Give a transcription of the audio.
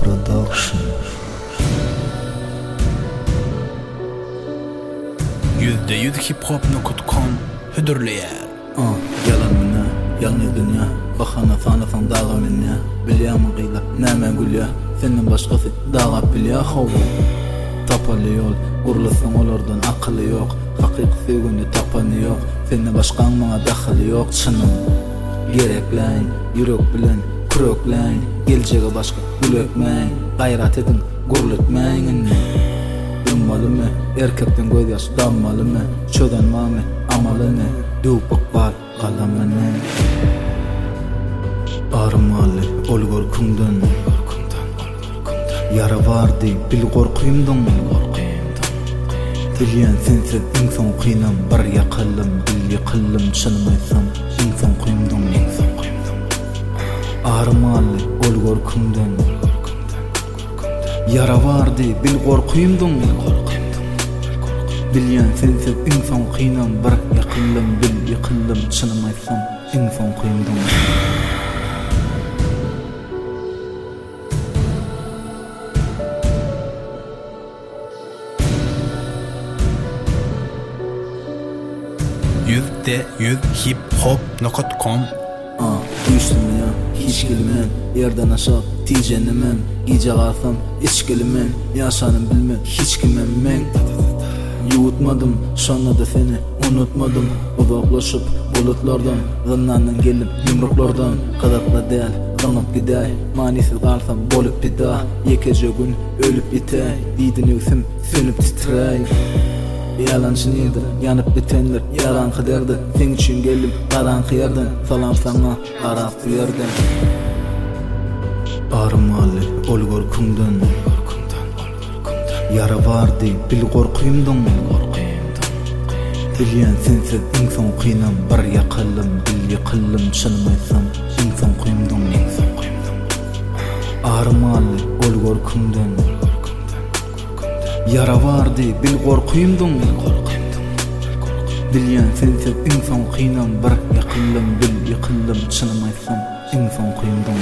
Production. %100 hiphop.com hüdürleyer. Yalan mına, yanı dünya. Bakana fanafan dağa minne. Bilyamı qıyla, näme gülya. Senden başkası dağa bilya hovu. Tapalı yol, urlasan olardan akıllı yok. Hakik sevgini tapanı yok. Senden başkan bana daxili yok. Çınım, gerekleyin, yürek bilen, kurökleyin. Geleceğe başka gülökmeyin. Gayrat edin, gurlutmeyin. Durmalı mı? Erkekten göz yaşı dammalı mı? Çöden var mı? Amalı mı? Dupuk var, kalamı ne? Armalı, olgur kundan. Yara vardı, bil korkuyumdan. Dilyen sensiz insan kıynam. Bir yakallım, bil yakallım. Çınmaysam, insan kıyımdan. Armalı, olgur kundan. Yara vardı, bil korkuyumdan. Bilyen sensiz insan kıynam. Bir yakallım, bil yakallım. Çınmaysam, insan kıyımdan. %100 hiphop.com Düştüm ya, hiç gülmem. Yerden aşağı ticenemem. Gece kalsam hiç gülmem. Yaşanım bilmem, hiç kimem men. Yutmadım, sonra da seni unutmadım. Uzaklaşıp bulutlardan, zınnanan gelip yumruklardan. Kadatla değil, kanıp giday. Manisiz kalsam bolup bir daha. Yekece gün ölüp bitay. Didin öksüm sönüp titrey. Yalancı nedir? Yanıp bitenler yalan kaderdi. Sen için geldim karanlık yerden. Salam sana araf bu yerden. Armalı olgur kundan. Yara vardı bil korkuyumdan. Dilyen sensiz insan kıynam. Bir yakallım bil yakallım. Çınmaysam insan kıyımdan. Armalı olgur kundan. Yara vardı bil korkuyumdan. Dilyen sensiz insan kıynam. Bir yakallım bil yakallım. Çınmaysam insan kıyımdan.